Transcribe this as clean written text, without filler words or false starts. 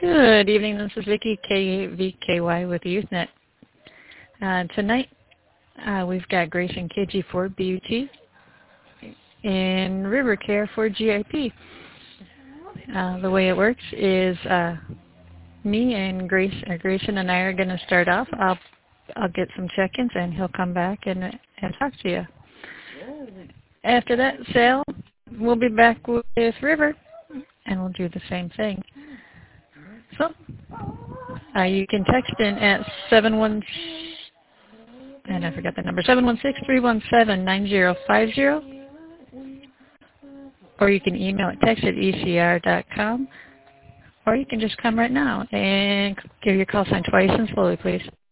Good evening. This is Vicki, KVKY with Youthnet. Tonight, we've got Grace and KG for BUT and River Care for GIP. The way it works is me and Grayson and I are going to start off. I'll get some check-ins and he'll come back and talk to you. After that, Sal, we'll be back with River and we'll do the same thing. So, you can text in at 716-317-9050, or you can email at text@ecr.com, or you can just come right now and give your call sign twice and slowly, please.